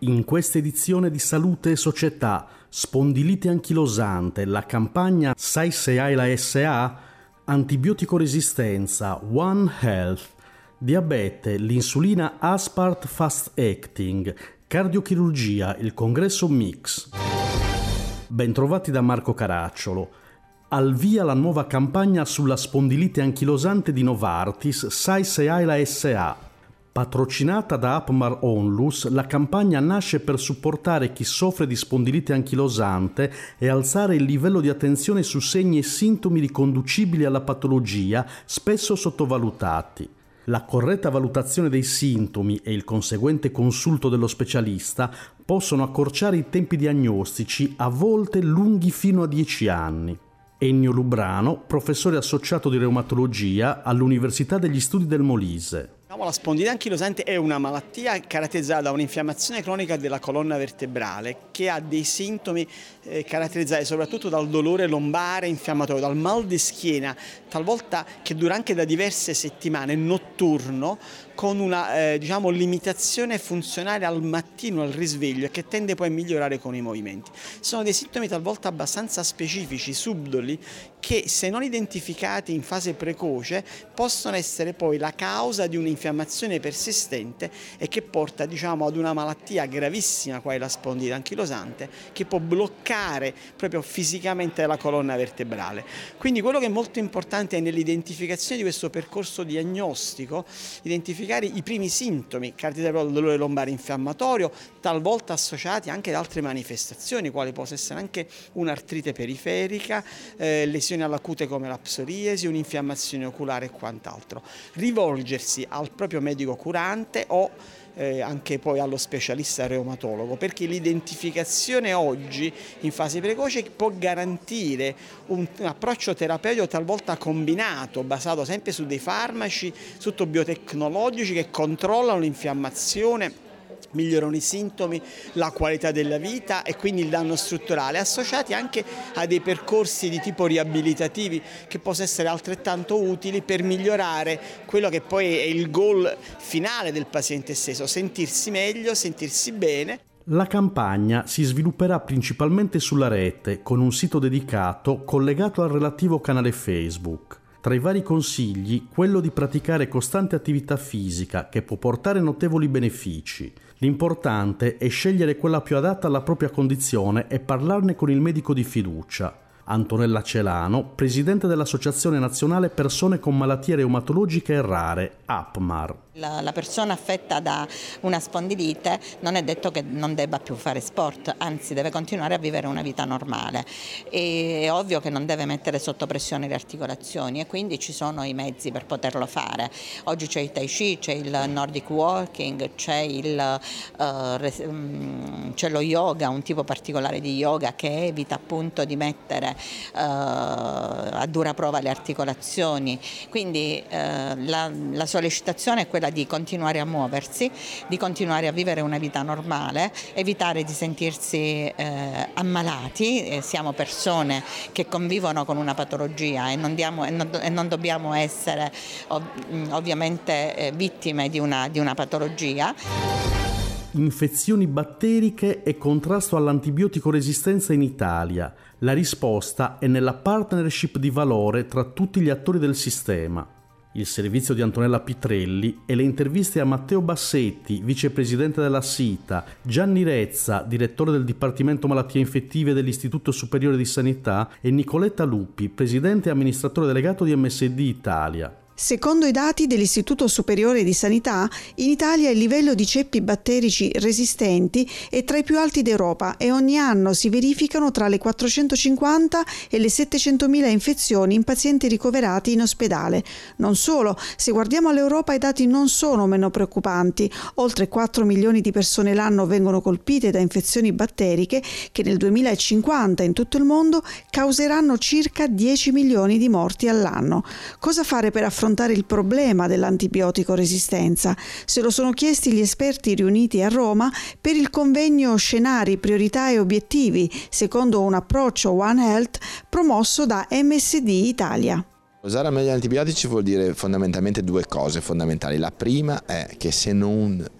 In questa edizione di Salute e Società, spondilite anchilosante, la campagna Sai se hai la SA, antibiotico resistenza, One Health, diabete, l'insulina Aspart Fast Acting, cardiochirurgia, il congresso Mix. Bentrovati da Marco Caracciolo. Al via la nuova campagna sulla spondilite anchilosante di Novartis, Sai se hai la SA. Patrocinata da APMAR Onlus, la campagna nasce per supportare chi soffre di spondilite anchilosante e alzare il livello di attenzione su segni e sintomi riconducibili alla patologia, spesso sottovalutati. La corretta valutazione dei sintomi e il conseguente consulto dello specialista possono accorciare i tempi diagnostici, a volte lunghi fino a 10 anni. Ennio Lubrano, professore associato di reumatologia all'Università degli Studi del Molise. La spondilite anchilosante è una malattia caratterizzata da un'infiammazione cronica della colonna vertebrale che ha dei sintomi caratterizzati soprattutto dal dolore lombare infiammatorio, dal mal di schiena, talvolta che dura anche da diverse settimane, notturno, con una limitazione funzionale al mattino, al risveglio, e che tende poi a migliorare con i movimenti. Sono dei sintomi talvolta abbastanza specifici, subdoli, che se non identificati in fase precoce possono essere poi la causa di un'infiammazione persistente e che porta ad una malattia gravissima quale la spondilite anchilosante, che può bloccare proprio fisicamente la colonna vertebrale. Quindi quello che è molto importante è nell'identificazione di questo percorso diagnostico, identificare i primi sintomi caratterizzati dal dolore lombare infiammatorio, talvolta associati anche ad altre manifestazioni, quali può essere anche un'artrite periferica, lesioni alla cute come la psoriasi, un'infiammazione oculare e quant'altro. Rivolgersi al proprio medico curante o anche poi allo specialista reumatologo, perché l'identificazione oggi in fase precoce può garantire un approccio terapeutico talvolta combinato, basato sempre su dei farmaci, tutto biotecnologici, che controllano l'infiammazione, migliorano i sintomi, la qualità della vita e quindi il danno strutturale, associati anche a dei percorsi di tipo riabilitativi che possono essere altrettanto utili per migliorare quello che poi è il goal finale del paziente stesso, sentirsi meglio, sentirsi bene. La campagna si svilupperà principalmente sulla rete, con un sito dedicato collegato al relativo canale Facebook. Tra i vari consigli, quello di praticare costante attività fisica, che può portare notevoli benefici. L'importante è scegliere quella più adatta alla propria condizione e parlarne con il medico di fiducia. Antonella Celano, presidente dell'Associazione Nazionale Persone con Malattie Reumatologiche Rare, APMAR. La persona affetta da una spondilite non è detto che non debba più fare sport, anzi deve continuare a vivere una vita normale. E è ovvio che non deve mettere sotto pressione le articolazioni e quindi ci sono i mezzi per poterlo fare. Oggi c'è il Tai Chi, c'è il Nordic Walking, c'è lo yoga, un tipo particolare di yoga che evita appunto di mettere a dura prova le articolazioni. Quindi la sollecitazione è quella di continuare a muoversi, di continuare a vivere una vita normale, evitare di sentirsi ammalati. Siamo persone che convivono con una patologia e non dobbiamo essere ovviamente vittime di una patologia. Infezioni batteriche e contrasto all'antibiotico resistenza in Italia. La risposta è nella partnership di valore tra tutti gli attori del sistema. Il servizio di Antonella Pitrelli e le interviste a Matteo Bassetti, vicepresidente della SITA, Gianni Rezza, direttore del Dipartimento Malattie Infettive dell'Istituto Superiore di Sanità, e Nicoletta Lupi, presidente e amministratore delegato di MSD Italia. Secondo i dati dell'Istituto Superiore di Sanità, in Italia il livello di ceppi batterici resistenti è tra i più alti d'Europa e ogni anno si verificano tra le 450 e le 700.000 infezioni in pazienti ricoverati in ospedale. Non solo, se guardiamo all'Europa i dati non sono meno preoccupanti. Oltre 4 milioni di persone l'anno vengono colpite da infezioni batteriche che nel 2050 in tutto il mondo causeranno circa 10 milioni di morti all'anno. Cosa fare per affrontare il problema dell'antibiotico resistenza? Se lo sono chiesti gli esperti riuniti a Roma per il convegno Scenari, priorità e obiettivi, secondo un approccio One Health promosso da MSD Italia. Usare meglio gli antibiotici vuol dire fondamentalmente due cose fondamentali. La prima è che se non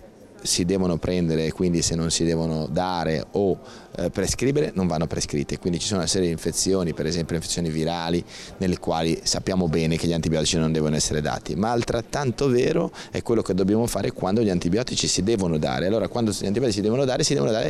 si devono prendere, quindi se non si devono dare o prescrivere, non vanno prescritte. Quindi ci sono una serie di infezioni, per esempio infezioni virali, nelle quali sappiamo bene che gli antibiotici non devono essere dati, ma altrettanto vero è quello che dobbiamo fare quando gli antibiotici si devono dare. Allora, quando gli antibiotici si devono dare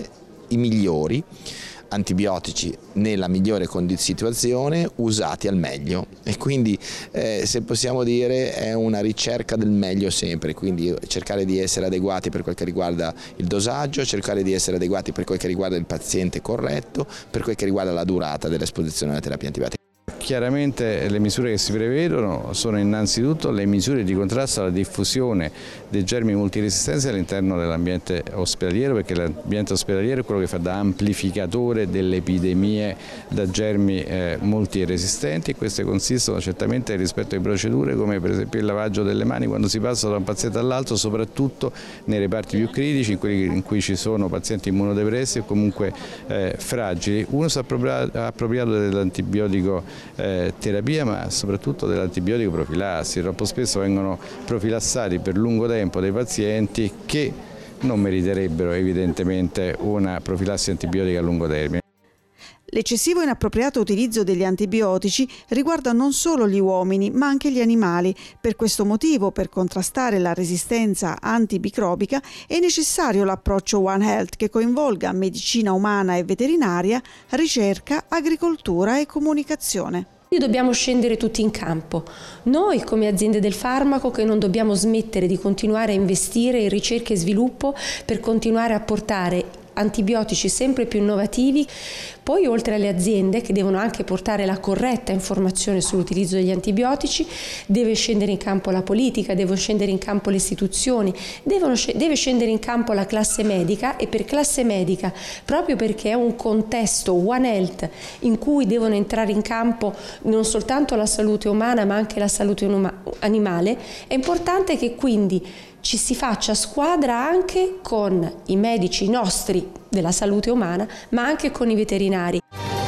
i migliori antibiotici nella migliore situazione, usati al meglio, e quindi se possiamo dire è una ricerca del meglio sempre, quindi cercare di essere adeguati per quel che riguarda il dosaggio, cercare di essere adeguati per quel che riguarda il paziente corretto, per quel che riguarda la durata dell'esposizione alla terapia antibiotica. Chiaramente le misure che si prevedono sono innanzitutto le misure di contrasto alla diffusione dei germi multiresistenti all'interno dell'ambiente ospedaliero, perché l'ambiente ospedaliero è quello che fa da amplificatore delle epidemie da germi multiresistenti, e queste consistono certamente rispetto alle procedure come per esempio il lavaggio delle mani quando si passa da un paziente all'altro, soprattutto nei reparti più critici, in quelli in cui ci sono pazienti immunodepressi o comunque fragili. Uno si è appropriato dell'antibiotico terapia, ma soprattutto dell'antibiotico profilassi. Troppo spesso vengono profilassati per lungo tempo dei pazienti che non meriterebbero evidentemente una profilassi antibiotica a lungo termine. L'eccessivo e inappropriato utilizzo degli antibiotici riguarda non solo gli uomini ma anche gli animali. Per questo motivo, per contrastare la resistenza antimicrobica, è necessario l'approccio One Health che coinvolga medicina umana e veterinaria, ricerca, agricoltura e comunicazione. Dobbiamo scendere tutti in campo. Noi come aziende del farmaco che non dobbiamo smettere di continuare a investire in ricerca e sviluppo per continuare a portare antibiotici sempre più innovativi. Poi oltre alle aziende che devono anche portare la corretta informazione sull'utilizzo degli antibiotici, deve scendere in campo la politica, devono scendere in campo le istituzioni, deve scendere in campo la classe medica, e per classe medica, proprio perché è un contesto One Health in cui devono entrare in campo non soltanto la salute umana ma anche la salute animale, è importante che quindi ci si faccia squadra anche con i medici nostri della salute umana, ma anche con i veterinari.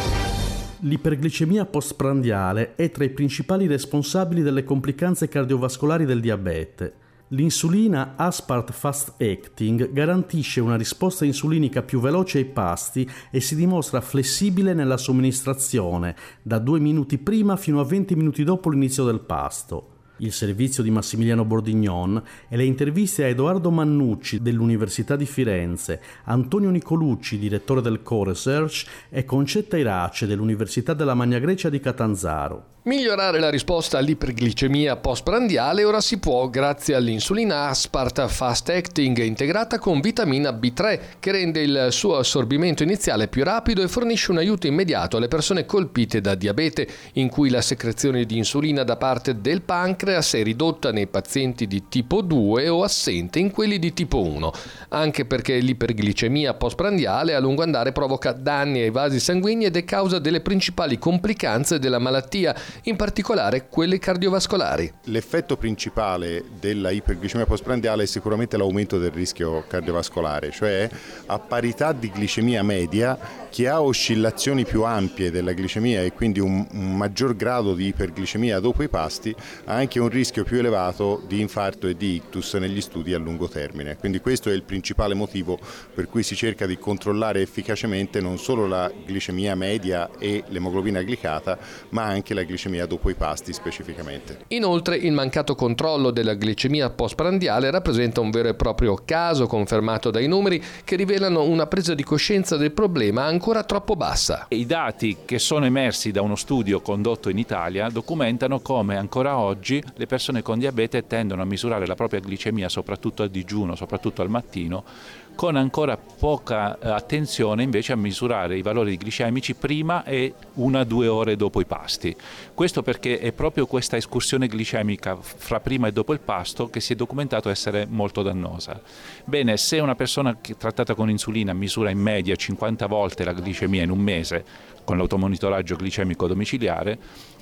L'iperglicemia postprandiale è tra i principali responsabili delle complicanze cardiovascolari del diabete. L'insulina Aspart Fast Acting garantisce una risposta insulinica più veloce ai pasti e si dimostra flessibile nella somministrazione, da 2 minuti prima fino a 20 minuti dopo l'inizio del pasto. Il servizio di Massimiliano Bordignon e le interviste a Edoardo Mannucci dell'Università di Firenze, Antonio Nicolucci, direttore del Co-Research, e Concetta Irace dell'Università della Magna Grecia di Catanzaro. Migliorare la risposta all'iperglicemia postprandiale ora si può grazie all'insulina Aspart Fast Acting integrata con vitamina B3, che rende il suo assorbimento iniziale più rapido e fornisce un aiuto immediato alle persone colpite da diabete, in cui la secrezione di insulina da parte del pancreas è ridotta nei pazienti di tipo 2 o assente in quelli di tipo 1, anche perché l'iperglicemia postprandiale a lungo andare provoca danni ai vasi sanguigni ed è causa delle principali complicanze della malattia, in particolare quelle cardiovascolari. L'effetto principale della iperglicemia postprandiale è sicuramente l'aumento del rischio cardiovascolare, cioè a parità di glicemia media, chi ha oscillazioni più ampie della glicemia e quindi un maggior grado di iperglicemia dopo i pasti ha anche un rischio più elevato di infarto e di ictus negli studi a lungo termine. Quindi questo è il principale motivo per cui si cerca di controllare efficacemente non solo la glicemia media e l'emoglobina glicata, ma anche la glicemia dopo i pasti specificamente. Inoltre il mancato controllo della glicemia postprandiale rappresenta un vero e proprio caso confermato dai numeri che rivelano una presa di coscienza del problema ancora troppo bassa. I dati che sono emersi da uno studio condotto in Italia documentano come ancora oggi le persone con diabete tendono a misurare la propria glicemia soprattutto a digiuno, soprattutto al mattino, con ancora poca attenzione invece a misurare i valori glicemici prima e 1-2 ore dopo i pasti. Questo perché è proprio questa escursione glicemica fra prima e dopo il pasto che si è documentato essere molto dannosa. Bene, se una persona trattata con insulina misura in media 50 volte la glicemia in un mese con l'automonitoraggio glicemico domiciliare,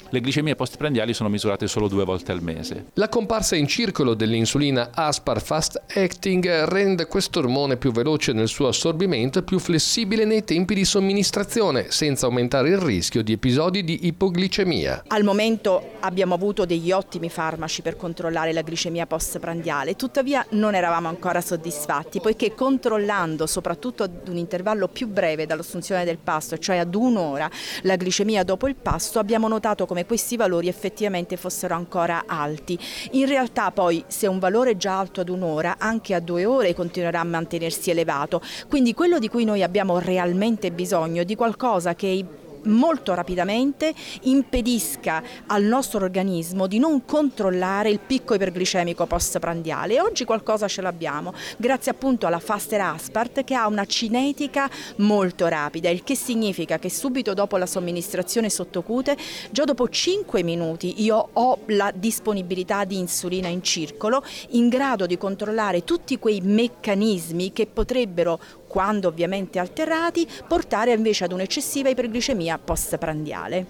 Le glicemie postprandiali sono misurate solo 2 volte al mese. La comparsa in circolo dell'insulina Aspar Fast Acting rende questo ormone più veloce nel suo assorbimento e più flessibile nei tempi di somministrazione, senza aumentare il rischio di episodi di ipoglicemia. Al momento abbiamo avuto degli ottimi farmaci per controllare la glicemia postprandiale, tuttavia non eravamo ancora soddisfatti, poiché controllando soprattutto ad un intervallo più breve dall'assunzione del pasto, cioè ad 1 ora, la glicemia dopo il pasto, abbiamo notato come questi valori effettivamente fossero ancora alti. In realtà poi, se un valore è già alto ad 1 ora, anche a 2 ore continuerà a mantenersi elevato. Quindi quello di cui noi abbiamo realmente bisogno è di qualcosa che molto rapidamente impedisca al nostro organismo di non controllare il picco iperglicemico postprandiale, e oggi qualcosa ce l'abbiamo grazie appunto alla Faster Aspart, che ha una cinetica molto rapida, il che significa che subito dopo la somministrazione sottocute, già dopo 5 minuti io ho la disponibilità di insulina in circolo, in grado di controllare tutti quei meccanismi che potrebbero, quando ovviamente alterati, portare invece ad un'eccessiva iperglicemia postprandiale.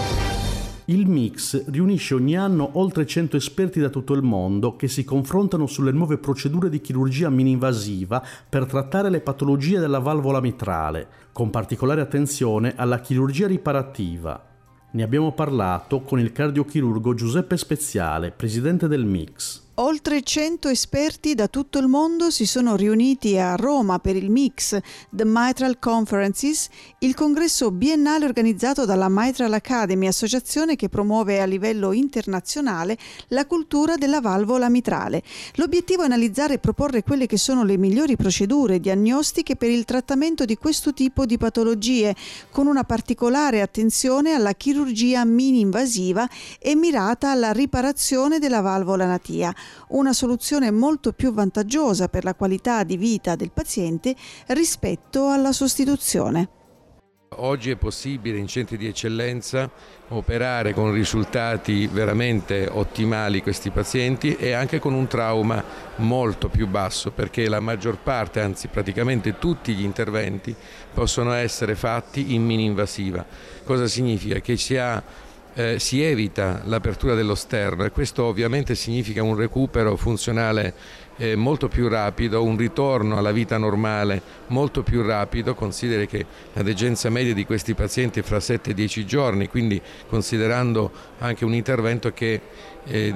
Il Mix riunisce ogni anno oltre 100 esperti da tutto il mondo che si confrontano sulle nuove procedure di chirurgia mini-invasiva per trattare le patologie della valvola mitrale, con particolare attenzione alla chirurgia riparativa. Ne abbiamo parlato con il cardiochirurgo Giuseppe Speziale, presidente del Mix. Oltre 100 esperti da tutto il mondo si sono riuniti a Roma per il MICS, The Mitral Conferences, il congresso biennale organizzato dalla Mitral Academy, associazione che promuove a livello internazionale la cultura della valvola mitrale. L'obiettivo è analizzare e proporre quelle che sono le migliori procedure diagnostiche per il trattamento di questo tipo di patologie, con una particolare attenzione alla chirurgia mini-invasiva e mirata alla riparazione della valvola natia. Una soluzione molto più vantaggiosa per la qualità di vita del paziente rispetto alla sostituzione. Oggi è possibile in centri di eccellenza operare con risultati veramente ottimali questi pazienti e anche con un trauma molto più basso, perché la maggior parte, anzi praticamente tutti gli interventi possono essere fatti in mini-invasiva. Cosa significa? Che si evita l'apertura dello sterno e questo ovviamente significa un recupero funzionale molto più rapido, un ritorno alla vita normale molto più rapido. Consideri che la degenza media di questi pazienti è fra 7 e 10 giorni, quindi considerando anche un intervento che è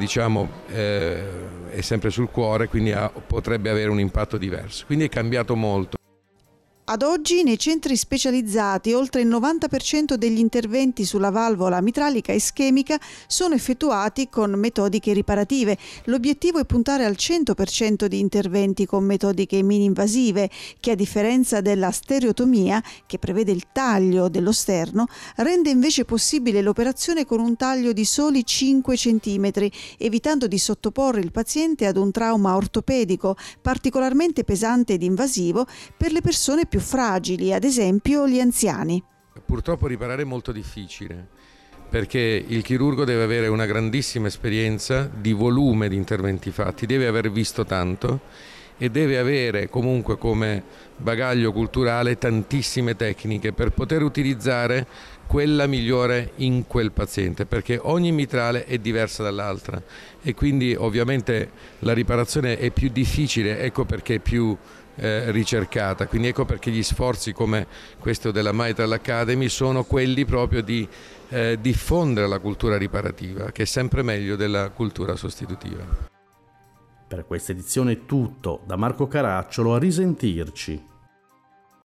sempre sul cuore, quindi potrebbe avere un impatto diverso. Quindi è cambiato molto. Ad oggi nei centri specializzati oltre il 90% degli interventi sulla valvola mitralica ischemica sono effettuati con metodiche riparative. L'obiettivo è puntare al 100% di interventi con metodiche mini-invasive che, a differenza della stereotomia, che prevede il taglio dello sterno, rende invece possibile l'operazione con un taglio di soli 5 cm, evitando di sottoporre il paziente ad un trauma ortopedico particolarmente pesante ed invasivo per le persone più fragili, ad esempio gli anziani. Purtroppo riparare è molto difficile, perché il chirurgo deve avere una grandissima esperienza di volume di interventi fatti, deve aver visto tanto e deve avere comunque come bagaglio culturale tantissime tecniche per poter utilizzare quella migliore in quel paziente, perché ogni mitrale è diversa dall'altra e quindi ovviamente la riparazione è più difficile, ecco perché è più ricercata, quindi ecco perché gli sforzi come questo della Mitral Academy sono quelli proprio di diffondere la cultura riparativa, che è sempre meglio della cultura sostitutiva. Per questa edizione è tutto, da Marco Caracciolo, a risentirci.